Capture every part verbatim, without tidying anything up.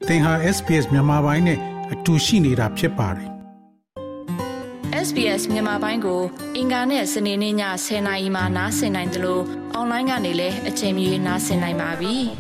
သင်ဟာ เอส พี เอส မြန်မာပိုင်းနဲ့အတူရှိနေတာဖြစ်ပါတယ်။ เอส พี เอส မြန်မာပိုင်းကိုအင်ကာနဲ့စနေနေ့ညဆယ်နာရီမှနားဆင်နိုင်တယ်လို့အွန်လိုင်းကနေလည်းအချိန်မီနားဆင်နိုင်ပါပြီ။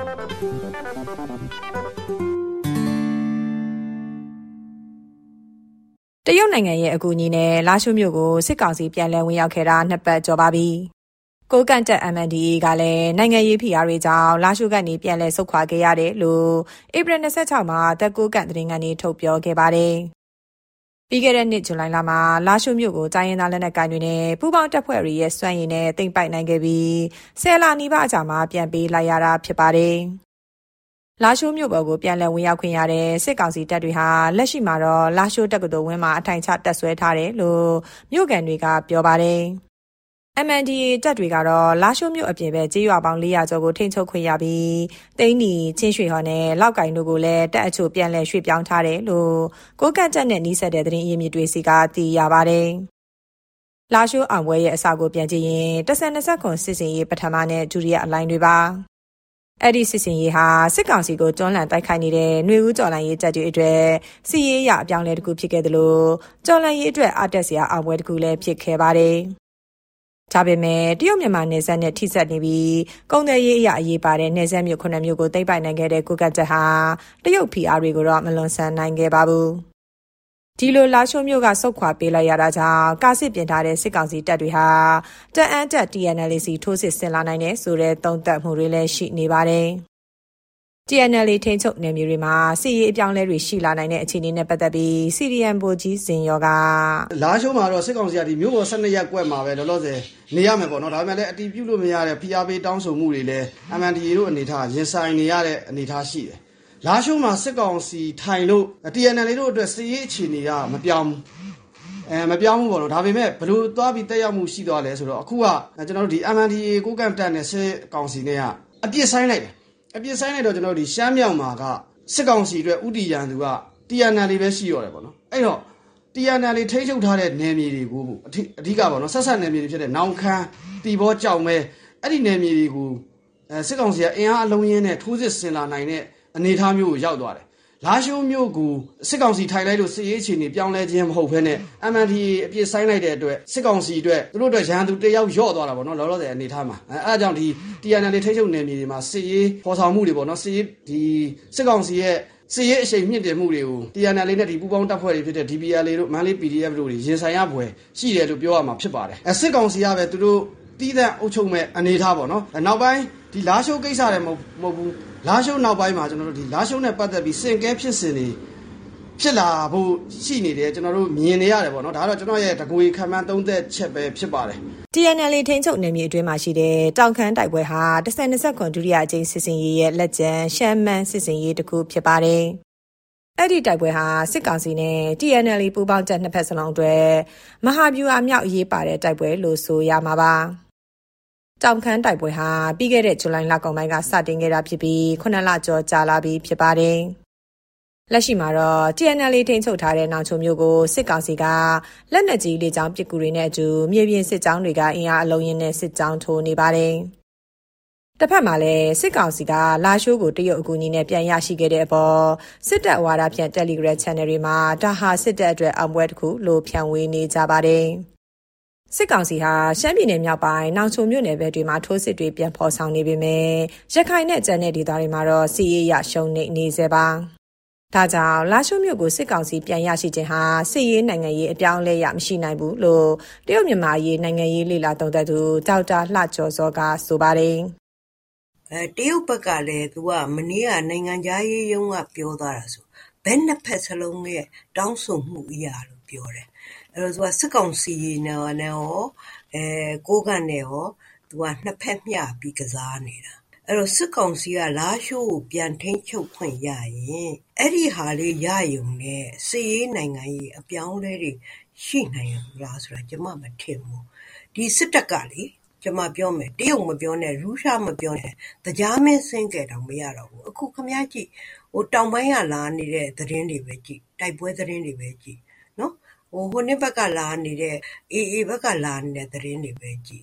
တရုတ်နိုင်ငံရဲ့အကူအညီနဲ့လာရှိုးမြို့ကိုစစ်ကောင်စီပြန်လည်ဝင်ရောက်ခဲ့တာနှစ်ပတ်ကျော်ပါပြီ။ကိုကန့်တက် အမ် အန် ဒီ အေ ကလည်းနိုင်ငံရေးဖိအားတွေကြောင့်လာရှိုးကနေပြန်လည်ဆုတ်ခွာခဲ့ရတယ်လို့ဧပြီ၂၆မှာတက်ကိုကန့်သတင်းကနေထုတ်ပြောခဲ့ပါတယ်။ပြီးခဲ့တဲ့နှစ်ဇူလိုင်လမှာလာရှိုးမြို့ကိုတိုင်းရင်းသားလက်နက်ကိုင်တွေနဲ့ပူးပေါင်းတပ်ဖွဲ့တွေရဲ့စွမ်းရည်နဲ့သိမ်းပိုက်နိုင်ခဲ့ပြီးဆယ်လနီးပါးအကြာမှာပြန်ပေးလိုက်ရတာဖြစ်ပါတယ်။လာရှိုးမြို့ပေါ်ကိုပြန်လည်ဝင်ရောက်ခွင့်ရတဲ့စစ်ကောင်စီတပ်တွေဟာလက်ရှိမှာတော့လာရှိုးတက္ကသိုလ်ဝင်းမှာအထိုင်ချတပ်ဆွဲထားတယ်လို့မြို့ကန်တွေကပြောပါတယ်။ အမ် အန် ဒီ အေ တပ်တွေကတော့လာရှိုးမြို့အပြင်ဘက်ကြေးရွာပေါင်း၄ရာကျော်ကိုထိန်းချုပ်ခွင့်ရပြီးသိန်းနီချင်းရွှေဟော်နဲ့လောက်ကင်တို့ကိုလည်းတပ်အချို့ပြန်လည်ရွှေ့ပြောင်းထားတယ်လို့ကိုကန့်တပ်နဲ့နှီးစပ်တဲ့သတင်းအရင်းမြစ်တွေစီကသိရပါတယ်။လာရှိုးအောင်ပွဲရဲ့အစကိုပြန်ကြည့်ရင်တဆန်၂၇စစ်စင်ရေးပထမနဲ့ဒုတိယအလိုင်းတွေပါ။အဲ့ဒီစစ်စင်ရေးဟာစစ်ကောင်စီကိုတွန်းလှန်တိုက်ခိုက်နေတဲ့ຫນွေဦးကျော်လှန်ရေးတပ်တွေအတွက်စီရေးရအပြောင်းလဲတစ်ခုဖြစ်ခဲ့တယ်လို့ကျော်လှန်ရေးအတွက်အတက်စရာအောင်ပွဲတစ်ခုလည်းဖြစ်ခဲ့ပါတယ်။ဒါပေမဲ့တရုတ်မြန်မာနယ်စပ်နဲ့ထိစပ်နေပြီးကုန်သွယ်ရေးအရာအရေးပါတဲ့နယ်စပ်မြို့ခုနှစ်မြို့ကိုသိမ်းပိုက်နိုင်ခဲ့တဲ့ကိုကန့်တပ်ဟာတရုတ်ဖိအားတွေကိုတော့မလွန်ဆန်နိုင်ခဲ့ပါဘူး။ဒီလိုလာရှိုးမြို့ကစုတ်ခွာပေးလိုက်ရတာကြောင့်ကာစစ်ပြင်ထားတဲ့စစ်ကောင်စီတပ်တွေဟာတအန်းတပ် တီ အန် အယ်လ် အေ စီထိုးစစ်ဆင်လာနိုင်တဲ့ဆိုတဲ့သုံးသပ်မှုတွေလည်းရှိနေပါတယ်။ တီ အန် အယ်လ် အေ ထိန်းချုပ်နယ်မြေတွေမှာစီရေးအပြောင်းလဲတွေရှိလာနိုင်တဲ့အခြေအနေနဲ့ပတ်သက်ပြီး စီ ဒီ အမ် ဗိုလ်ကြီးဇင်ရောကလာရှိုးမှာတော့စစ်ကောင်စီကဒီမြို့ပေါ်၁၂ရပ်ကွက်မှာပဲလောလောဆယ်နေရမယ်ပေါ့နော်ဒါပေမဲ့လည်းအတီးပြုလို့မရတဲ့ဖိအားပေးတောင်းဆိုမှုတွေလည်း အမ် အန် ဒီ အေ တို့အနေထားရင်ဆိုင်နေရတဲ့အနေထားရှိတယ်။လာရှိုးမှာစစ်ကောင်စီထိုင်လို့ တီ အန် အယ်လ် အေ တို့အတွက်စီရေးအခြေအနေကမပြောင်းဘူး။အဲမပြောင်းဘူးပေါ့နော်ဒါပေမဲ့ဘလို့သွားပြီးတက်ရောက်မှုရှိသွားလဲဆိုတော့အခုကကျွန်တော်တို့ဒီ အမ် အန် ဒီ အေ ကိုကန့်တပ်နဲ့စစ်ကောင်စီနဲ့ကအပြစ်ဆိုင်လိုက်တယ်အပြစ်ဆိုင်လိုက်တော့ကျွန်တော်တို့ဒီရှမ်းမြောက်မှာကစစ်ကောင်စီအတွက်ဥတီရန်သူက တီ အန် အယ်လ် အေ ပဲရှိရတယ်ပေါ့နော်အဲ့တော့ တီ အန် အယ်လ် အေ ထိန်းချုပ်ထားတဲ့နယ်မြေတွေကိုအဓိကပေါ့နော်ဆက်ဆက်နယ်မြေတွေဖြစ်တဲ့နောင်ခမ်းတီဘောကြောင်မဲအဲ့ဒီနယ်မြေတွေကိုအဲစစ်ကောင်စီကအင်အားအလုံးရင်းနဲ့ထိုးစစ်ဆင်လာနိုင်တဲ့အနေအထားမျိုးကိုရောက်သွားတယ်လာရှိုးမြို့ကိုစစ်ကောင်စီထိုင်လိုက်လို့စစ်ရေးအခြေအနေပြောင်းလဲခြင်းမဟုတ်ဘဲနဲ့ အမ် အန် ဒီ အေ အပြစ်ဆိုင်လိုက်တဲ့အတွက်စစ်ကောင်စီအတွက်သူတို့အတွက်ရန်သူတယောက်ယော့သွားတာပေါ့နော်လောလောဆယ်အနေထားမှာအဲအဲအကြောင်းဒီ တီ အန် အယ်လ် အေ ထိန်းချုပ်နယ်မြေတွေမှာစစ်ရေးဖော်ဆောင်မှုတွေပေါ့နော်စစ်ရေးဒီစစ်ကောင်စီရဲ့စစ်ရေးအရှိန်မြင့်တင်မှုတွေကို တီ အန် အယ်လ် အေ နဲ့ဒီပူးပေါင်းတပ်ဖွဲ့တွေဖြစ်တဲ့ ဒီ ပီ အယ်လ် အေ တို့မန်လေး ပီ ဒီ အက်ဖ် တို့တွေရင်ဆိုင်ရပွဲရှိတယ်လို့ပြောရမှာဖြစ်ပါတယ်အဲစစ်ကောင်စီကပဲသူတို့တီးတဲ့အုပ်ချုပ်မဲ့အနေထားပေါ့နော်နောက်ပိုင်းဒီလာရှိုးကိစ္စတွေမဟုတ်ဘူးလာရှိုးနောက်ပိုင်းမှာကျွန်တော်တို့ဒီလာရှိုးနဲ့ပတ်သက်ပြီးစင်ကဲဖြစ်စဉ်တွေဖြစ်လာဖို့ရှိနေတယ်ကျွန်တော်တို့မြင်နေရတယ်ပေါ့နော်ဒါကတော့ကျွန်တော်ရဲ့တကွေခံမှန်းသုံးသက်ချက်ပဲဖြစ်ပါတယ်တီ အန် အယ်လ် အေ ထိန်းချုပ်နယ်မြေအတွင်းမှာရှိတဲ့တောင်ခမ်းတိုက်ပွဲဟာတဆယ်၂၇ဒုတိယအကြိမ်စစ်စင်ရေးရဲ့လက်ကျန်ရှမ်းမန်းစစ်စင်ရေးတစ်ခုဖြစ်ပါတယ်အဲ့ဒီတိုက်ပွဲဟာစစ်ကောင်စီနဲ့ တီ အန် အယ်လ် အေ ပူးပေါင်းတပ်နှစ်ဖက်စလုံးအတွက်မဟာဗျူဟာမြောက်အရေးပါတဲ့တိုက်ပွဲလို့ဆိုရမှာပါတောင်ခမ်းတိုက်ပွဲဟာပြီးခဲ့တဲ့ဇူလိုင်လကုန်ပိုင်းကစတင်ခဲ့တာဖြစ်ပြီးခုနှစ်လကျော်ကြာလာပြီဖြစ်ပါတယ်လက်ရှိမှာတော့ တီ အန် အယ်လ် အေ ထိန်းချုပ်ထားတဲ့နောင်ချိုမြို့ကိုစစ်ကောင်စီကလက်နက်ကြီးလေကြောင်းပစ်ကူတွေနဲ့အတူမြေပြင်စစ်ကြောင်းတွေကအင်အားအလုံးရင်းနဲ့စစ်ကြောင်းထိုးနေပါတယ်တစ်ဖက်မှာလည်းစစ်ကောင်စီကလာရှိုးကိုတရုတ်အကူအညီနဲ့ပြန်ရရှိခဲ့တဲ့အပေါ်စစ်တပ်ဝါဒဖြန့် Telegram Channel တွေမှာဒါဟာစစ်တပ်အတွက်အောင်ပွဲတစ်ခုလို့ဖြန့်ဝေနေကြပါတယ်စစ်ကောင်စီဟာရှမ်းပြည်နယ်မြောက်ပိုင်းနောင်ချိုမြို့နယ်ဘက်တွေမှာထိုးစစ်တွေပြန်ဖော်ဆောင်နေပေမဲ့ရခိုင်နဲ့ကျန်တဲ့ဒေသတွေမှာတော့စီးရေးရရှုံးနေနေစေပါဒါကြောင့်လာရှိုးမြို့ကိုစစ်ကောင်စီပြန်ရရှိခြင်းဟာစစ်ရေးနိုင်ငံရေးအပြောင်းအလဲရမရှိနိုင်ဘူးလို့တရုတ်မြန်မာရေးနိုင်ငံရေးလေလာသုံးသပ်သူဒေါက်တာလှကျော်စောကဆိုပါတယ်အဲတရုတ်ဘက်ကလည်းသူကမနေ့ကနိုင်ငံသားရေးရုံးကပြောသွားတာဆိုဘယ်နှစ်ဖက်စလုံးရဲ့တောင်းဆိုမှုအရာလို့ပြောတယ်အဲ့တော့သူကစစ်ကောင်စီနဲ့ရောအဲကိုကန့်နဲ့ရောသူကနှစ်ဖက်မျှပြီးကစားနေတာအဲ့တော့စစ်ကောင်စီကလာရှိုးကိုပြန်ထိန်းချုပ်ခွင့်ရရင်အဲ့ဒီဟာလေးရယုံနဲ့စစ်ရေးနိုင်ငံရေးအပြောင်းလဲတွေရှိနိုင်လားဆိုတာကျွန်မမထင်ဘူးဒီစစ်တပ်ကလေကျွန်မပြောမယ်တရုတ်မပြောနဲ့ရုရှားမပြောနဲ့တရားမင်းစင်းကြတော့မရတော့ဘူးအခုခမည်းကြည့်ဟိုတောင်ပိုင်းကလာနေတဲ့သတင်းတွေပဲကြည့်တိုက်ပွဲသတင်းတွေပဲကြည့်နော်ဟိုဟိုနှစ်ဘက်ကလာနေတဲ့အေအေဘက်ကလာနေတဲ့သတင်းတွေပဲကြည့်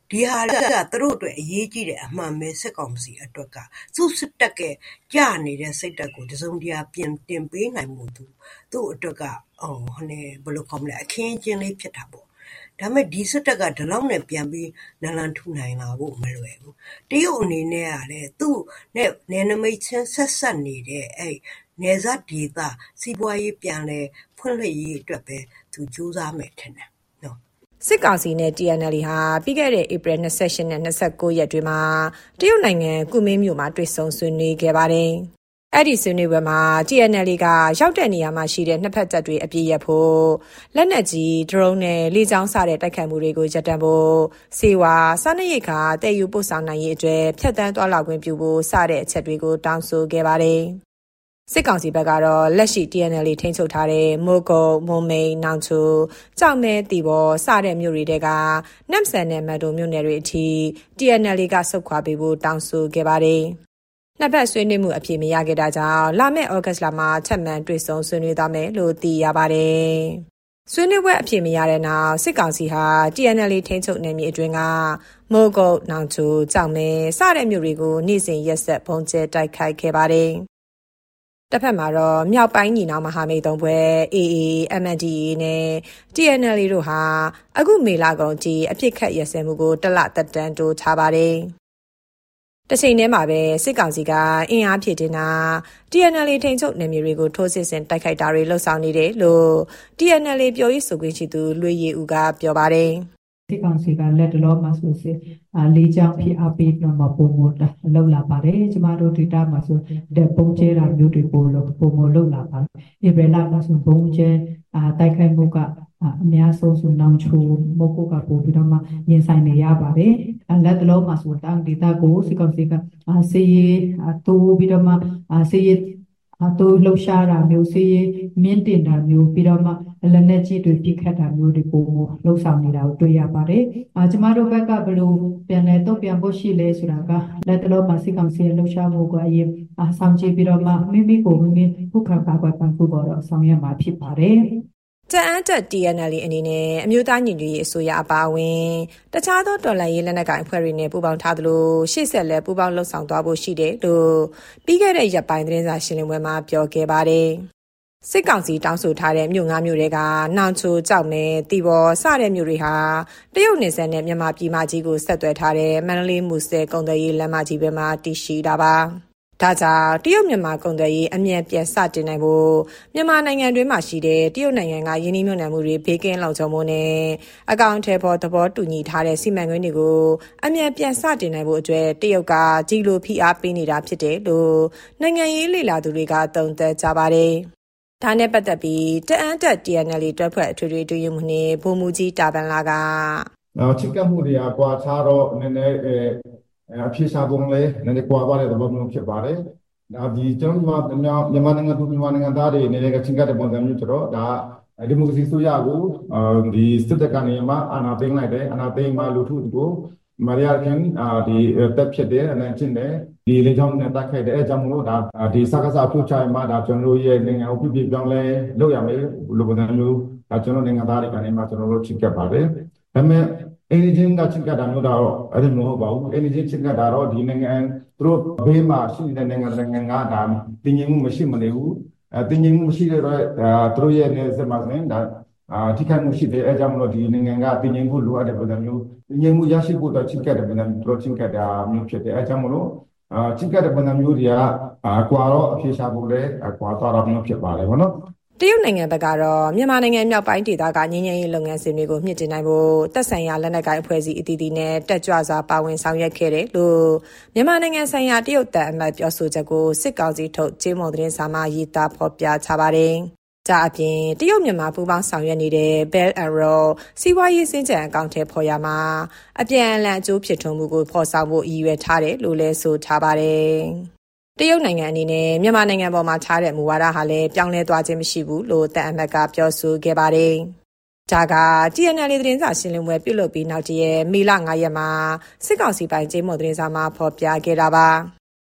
ဒီဟာကသူတို့အတွက်အရေးကြီးတဲ့အမှန်ပဲစစ်ကောင်စီအတွက်ကသူ့စစ်တပ်ကကြာနေတဲ့စိတ်ဓာတ်ကိုတစုံတရာပြင်တင်ပေးနိုင်မှုသူသူ့အတွက်ကဟိုဟိုနေဘယ်လိုခေါ်မလဲအခင်းကျင်းလေးဖြစ်တာပေါ့ဒါပေမဲ့ဒီစစ်တပ်ကဒီလောက်နဲ့ပြန်ပြီးနလန်ထူနိုင်လာဖို့မလွယ်ဘူးတရုတ်အနေနဲ့ကလည်းသူ့နဲ့နယ်နိမိတ်ချင်းဆက်ဆက်နေတဲ့အဲ့နေဇတ်ဒေသစီးပွားရေးပြန်လဲဖွင့်လှစ်ရေးအတွက်ပဲသူကြိုးစားမယ်ထင်တယ်နော်စစ်ကောင်စီနဲ့ T N L A ဟာပြီးခဲ့တဲ့ဧပြီ၂၈နဲ့၂၉ရက်တွေမှာတရုတ်နိုင်ငံကူမင်းမြို့မှာတွေ့ဆုံဆွေးနွေးခဲ့ပါတယ်။အဲ့ဒီဆွေးနွေးပွဲမှာ T N L A ကရောက်တဲ့နေရာမှာရှိတဲ့နှစ်ဖက်တပ်တွေအပြည့်ရဖို့လက်နက်ကြီးဒရုန်းနဲ့လေကြောင်းစတဲ့တိုက်ခိုက်မှုတွေကိုရပ်တန့်ဖို့စေဝါစားနပ်ရိက္ခာတည်ယူပို့ဆောင်နိုင်ရေးအတွက်ဖြတ်တန်းသွားလာခွင့်ပြုဖို့စတဲ့အချက်တွေကိုတောင်းဆိုခဲ့ပါတယ်။စစ်ကောင်စီဘက်ကတော့လက်ရှိ T N L A ထိန်းချုပ်ထားတဲ့မိုးကုတ်မုံမိန်နောင်ချိုကြောက်မဲတီဘောစတဲ့မြို့တွေကနမ်ဆန်နဲ့မန်တုံမြို့နယ်တွေအထိ T N L A ကဆုတ်ခွာပေးဖို့တောင်းဆိုခဲ့ပါတယ်။နှစ်ဖက်ဆွေးနွေးမှုအဖြစ်မရခဲ့တာကြောင့်လာမယ့်ဩဂတ်လမှာချက်မှန်တွေ့ဆုံဆွေးနွေးသွားမယ်လို့သိရပါတယ်။ဆွေးနွေးပွဲအဖြစ်မရတဲ့နောက်စစ်ကောင်စီဟာ T N L A ထိန်းချုပ်နယ်မြေအတွင်းကမိုးကုတ်နောင်ချိုကြောက်မဲစတဲ့မြို့တွေကိုနေ့စဉ်ရက်ဆက်ပုံကျဲတိုက်ခိုက်ခဲ့ပါတယ်။တစ်ဖက်မှာတော့မြောက်ပိုင်းညီနောင်မဟာမိတ်သုံးဖွဲ့ A A M N D A နဲ့ T N L A တို့ဟာအခုမေလကုန်ထိအပြစ်ခတ်ရစဲမှုကိုတလသက်တမ်းတိုးထားပါတယ်။တစ်ချိန်တည်းမှာပဲစစ်ကောင်စီကအင်အားဖြည့်တင်တာ T N L A ထိန်းချုပ်နယ်မြေတွေကိုထိုးစစ်ဆင်တိုက်ခိုက်တာတွေလှုပ်ဆောင်နေတယ်လို့ T N L A ပြောရေးဆိုခွင့်ရှိသူလွေရည်ဦးကပြောပါတယ်။စစ်ကောင်စီကလက်တလုံးမှာဆိုစစ်လေးချောင်းဖိအားပေးတော့မပုံမလောက်လာပါတယ်ကျမတို့ဒေတာမှာဆိုတဲ့ပုံကျဲတာမျိုးတွေပို့လို့ပုံမလောက်လာပါတယ်ဧပြီလမှာဆိုပုံကျဲတိုက်ခိုက်မှုကအများဆုံးဆိုနောင်ချိုမုတ်ကုတ်ကပို့ပြီးတော့မှရင်ဆိုင်နေရပါတယ်လက်တလုံးမှာဆိုတောင်ဒေတာကိုစစ်ကောင်စီကစေးရေးတိုးပြီးတော့မှစေးရေးအတူလှုပ်ရှားတာမျိုးစေးမြင့်တင်တာမျိုးပြီးတော့မှလက်နက်ကြီးတွေပြစ်ခတ်တာမျိုးတွေပုံလှုပ်ဆောင်နေတာကိုတွေ့ရပါတယ်။အာကျမတို့ဘက်ကဘယ်လိုပြန်လဲတော့ပြန်ဖို့ရှိလဲဆိုတာကလက်တလုံးမှာစစ်ကောင်စီလှုပ်ရှားမှုကအရင်အဆောင်ကြည့်ပြီးတော့မှမိမိကိုမိမိခုခံကာကွယ်ပန်ဖို့တော့ဆောင်ရွက်မှာဖြစ်ပါတယ်။တအန်းတက် T N L A အနေနဲ့အမျိုးသားညီညွတ်ရေးအစိုးရအပါအဝင်တခြားသောတော်လှန်ရေးလက်နက်ကိုင်အဖွဲ့တွေနဲ့ပူးပေါင်းထားသလိုရှေ့ဆက်လက်ပူးပေါင်းလှုပ်ဆောင်သွားဖို့ရှိတယ်လို့ပြီးခဲ့တဲ့ရက်ပိုင်းသတင်းစာရှင်းလင်းပွဲမှာပြောခဲ့ပါတယ်။စစ်ကောင်စီတောင်းဆိုထားတဲ့မြို့ငါးမြို့တွေကနောင်ချိုကြောက်မဲတီဘောစတဲ့မြို့တွေဟာတရုတ်နယ်စပ်နဲ့မြန်မာပြည်မကြီးကိုဆက်သွယ်ထားတဲ့မန္တလေးမူဆယ်ကုန်သွယ်ရေးလမ်းမကြီးပဲမှာတည်ရှိတာပါ။ဒါကြောင့်တရုတ်မြန်မာကုန်သွယ်ရေးအမြင့်ပြန်စတင်နိုင်ဖို့မြန်မာနိုင်ငံတွင်းမှာရှိတဲ့တရုတ်နိုင်ငံကယင်းနှိမ့်ညွှန်မှုတွေဘေးကင်းလောက်ချုံမှုနဲ့အကောင့်ထဲပေါ်သဘောတူညီထားတဲ့စီမံကိန်းတွေကိုအမြင့်ပြန်စတင်နိုင်ဖို့အတွက်တရုတ်ကကြီးလိုဖိအားပေးနေတာဖြစ်တယ်လို့နိုင်ငံရေးလေ့လာသူတွေကသုံးသပ်ကြပါတယ်။ဒါနဲ့ပတ်သက်ပြီးတအန်းတက် T N L A တွဲဖွဲ့အထွေထွေတွေ့ရမှုနဲ့ဗိုလ်မှူးကြီးတာပန်လာကနောက်ချစ်ကပ်မှုတွေကကွာခြားတော့နည်းနည်းအဖြစ်ရှာပုံလေးနည်းနည်းကွာပါတဲ့သဘောမျိုးဖြစ်ပါတယ်။ဒါဒီကျွန်တော်မြန်မာနိုင်ငံသူမြန်မာနိုင်ငံသားတွေအနေနဲ့ချင်းကတဲ့ပုံစံမျိုးကျတော့ဒါဒီမိုကရေစီဆိုရကိုဒီစစ်တပ်ကနေမှအာဏာသိမ်းလိုက်တယ်အာဏာသိမ်းမှလူထုကိုမရရခင်ဒီတက်ဖြစ်တယ်အနေချင်းတယ်ဒီလေကြောင်းနဲ့တိုက်ခိုက်တယ်အဲကြောင့်မလို့ဒါဒီစကားစားပြုချင်မှဒါကျွန်တော်ရဲ့နိုင်ငံကိုပြပြပြောင်းလဲလုပ်ရမယ်လို့ပုံစံမျိုးဒါကျွန်တော်နိုင်ငံသားတွေကနေမှကျွန်တော်တို့ချစ်ကပ်ပါတယ်။ဒါပေမဲ့အင်ဂျင်ကချစ်ကတာမျိုးတော့အဲ့ဒီမဟုတ်ပါဘူးအင်ဂျင်ချစ်ကတာတော့ဒီနိုင်ငံသူတို့ဘေးမှာရှိတဲ့နိုင်ငံနိုင်ငံကဒါတင်ငင်မှုမရှိမနေဘူးအဲတင်ငင်မှုမရှိတဲ့တော့သူတို့ရဲ့နေစမှာဆိုရင်ဒါအာထိခိုက်မှုရှိတယ်အဲကြောင့်မလို့ဒီနိုင်ငံကတင်ငင်မှုလိုအပ်တဲ့ပုံစံမျိုးတင်ငင်မှုရရှိဖို့တော့ချစ်ကတဲ့ပုံစံမျိုးသူတို့ချစ်ကတာမျိုးဖြစ်တယ်အဲကြောင့်မလို့အာချစ်ကတဲ့ပုံစံမျိုးတွေကကွာတော့အဖြစ်ရှာဖို့လဲကွာသွားတာမျိုးဖြစ်ပါတယ်ဗောနော်တရုတ်နိုင်ငံဘက်ကတော့မြန်မာနိုင်ငံမြောက်ပိုင်းဒေသကငြိမ်းချမ်းရေးလုပ်ငန်းစဉ်တွေကိုမြင့်တင်နိုင်ဖို့တပ်ဆိုင်ရာလက်နက်ကိုင်အဖွဲ့အစည်းအသီးသီးနဲ့တက်ကြွစွာပါဝင်ဆောင်ရွက်ခဲ့တယ်လို့မြန်မာနိုင်ငံဆိုင်ရာတရုတ်တပ်အမတ်ပြောဆိုချက်ကိုစစ်ကောင်စီထုတ်ကြေးမုံသတင်းစာမှာရေးသားဖော်ပြထားပါတယ်။ဒါအပြင်တရုတ်မြန်မာပူးပေါင်းဆောင်ရွက်နေတဲ့ Belt and Road စီးပွားရေးစင်ကြံအကောင့်ထဲပေါ်ရမှာအပြန်အလှန်အကျိုးဖြစ်ထွန်းမှုကိုဖော်ဆောင်ဖို့ရည်ရွယ်ထားတယ်လို့လည်းဆိုထားပါတယ်။တရုတ်နိုင်ငံအနေနဲ့မြန်မာနိုင်ငံပေါ်မှာထားတဲ့မူဝါဒဟာလည်းပြောင်းလဲသွားခြင်းမရှိဘူးလို့တပ်အမတ်ကပြောဆိုခဲ့ပါတယ်။ဒါက T N L A သတင်းစာရှင်းလင်းပွဲပြုလုပ်ပြီးနောက်တရက်မေလငါးရက်မှာစစ်ကောင်စီပိုင်ကြေးမုံသတင်းစာမှာဖော်ပြခဲ့တာပါ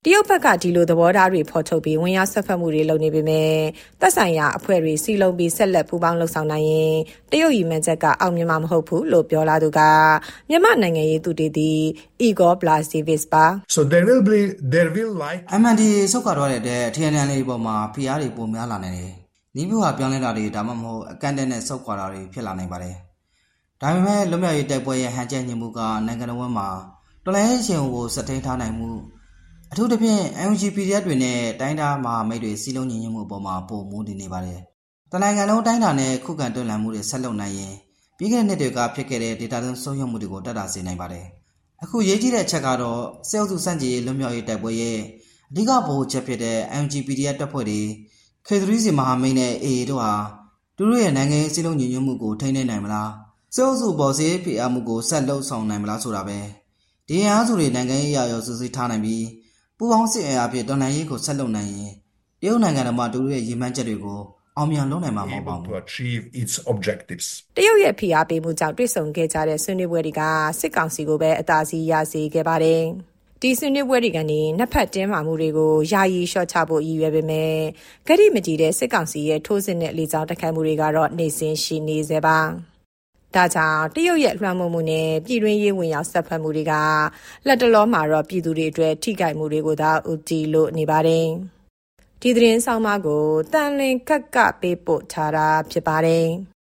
တရုတ်ဘက်ကဒီလိုသဘောထားတွေဖော်ထုတ်ပြီးဝင်ရောက်ဆက်ဖက်မှုတွေလုပ်နေပေမဲ့သက်ဆိုင်ရာအဖွဲ့တွေစီလုံးပြီးဆက်လက်ပူးပေါင်းလှုပ်ဆောင်နိုင်ရင်တရုတ်ရည်မှန်းချက်ကအောင်မြင်မှာမဟုတ်ဘူးလို့ပြောလာသူကမြန်မာနိုင်ငံရေးသူတည်သည့် Igor Blasevich ပါ So there will be there will like အမှန်ဒီဆုတ်ခွာတော့တဲ့ထရန်တန်လေးပေါ်မှာဖိအားတွေပုံများလာနိုင်တယ်။နီးပြဟာပြောင်းလဲတာတွေဒါမှမဟုတ်အကန့်အသတ်နဲ့ဆုတ်ခွာတာတွေဖြစ်လာနိုင်ပါတယ်။ဒါပေမဲ့လွတ်မြောက်ရေးတိုက်ပွဲရဲ့ဟန်ချက်ညှိမှုကနိုင်ငံတော်ဝန်မှာတော်လှန်ရေးရှင်ကိုစက်ထိန်ထားနိုင်မှုအထူးသဖြင့် N U G P D F တွေနဲ့တိုင်းသားမဟာမိတ်တွေစီလုံးညီညွတ်မှုအပေါ်မှာပုံမူတည်နေပါတယ်။တနိုင်ငံလုံးတိုင်းတာနဲ့ခုခံတွန်းလှန်မှုတွေဆက်လုပ်နိုင်ရင်ပြီးခဲ့တဲ့နှစ်တွေကဖြစ်ခဲ့တဲ့ data သွင်းဆုံးရှုံးမှုတွေကိုတက်တာစေနိုင်ပါတယ်။အခုရေးကြည့်တဲ့အချက်ကတော့စေအုပ်စုစန့်ကျင်ရေးလွတ်မြောက်ရေးတိုက်ပွဲရဲ့အဓိကဗဟိုချက်ဖြစ်တဲ့ N U G P D F တပ်ဖွဲ့တွေ K three C မဟာမိတ်နဲ့ A A တို့ဟာသူတို့ရဲ့နိုင်ငံရေးစီလုံးညီညွတ်မှုကိုထိန်းသိမ်းနိုင်မလားစေအုပ်စုပေါ်စေဖိအားမှုကိုဆက်လုပ်ဆောင်နိုင်မလားဆိုတာပဲဒီအင်အားစုတွေနိုင်ငံရေးအရာရောစူးစိထားနိုင်ပြီးပူပေါင်းစစ်အင်အားဖြင့်တော်လှန်ရေးကိုဆက်လုပ်နိုင်ရင်တရုတ်နိုင်ငံတော်မှာသူတို့ရဲ့ရည်မှန်းချက်တွေကိုအောင်မြင်လုပ်နိုင်မှာမဟုတ်ပါဘူး to achieve its objectives တရုတ်ရဲ့ဖိအားပေးမှုကြောင့်တွေ့ဆုံခဲ့ကြတဲ့ဆွေးနွေးပွဲတွေကစစ်ကောင်စီကိုပဲအသာစီးရစေခဲ့ပါတယ်ဒီဆွေးနွေးပွဲတွေကနေနှစ်ဖက်တင်းမာမှုတွေကိုယာယီလျှော့ချဖို့ရည်ရွယ်ပေမဲ့ဂတိမတည်တဲ့စစ်ကောင်စီရဲ့ထိုးစစ်နဲ့လေကြောင်းတိုက်ခိုက်မှုတွေကတော့နေစဉ်ရှိနေစေပါဒါကြောင့်တရုတ်ရဲ့လွှမ်းမိုးမှုနဲ့ပြည်တွင်းရေးဝင်ရောက်ဆက်ဖက်မှုတွေကလက်တလောမှာတော့ပြည်သူတွေအတွက်ထိခိုက်မှုတွေကိုသာဦးတည်လို့နေပါတယ်ဒီသတင်းဆောင်မကိုတန်လင်းကက်ကပေးပို့ထားတာဖြစ်ပါတယ်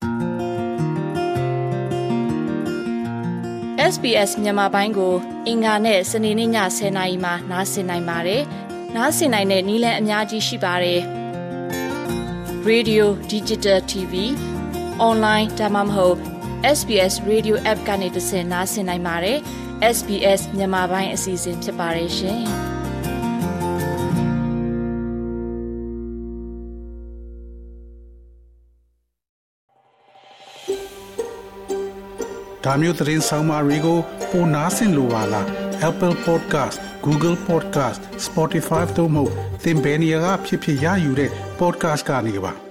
S B S မြန်မာပိုင်းကိုအင်္ဂါနဲ့စနေနေ့ညဆယ်နာရီမှနားဆင်နိုင်ပါတယ်။နားဆင်နိုင်တဲ့နည်းလမ်းအများကြီးရှိပါတယ်။ Radio, Digital T V, Online ဒါမှမဟုတ် S B S Radio App ကနေတဆင့်နားဆင်နိုင်ပါတယ်။ S B S မြန်မာပိုင်းအစီအစဉ်ဖြစ်ပါတယ်ရှင်။ဒါမျိုးသတင်းဆောင်မတွေကိုပိုနားဆင်လိုပါလား Apple Podcast Google Podcast Spotify တို့မှာသင်ပင်ရာဖြစ်ဖြစ်ရယူတဲ့ podcast ကနေပါ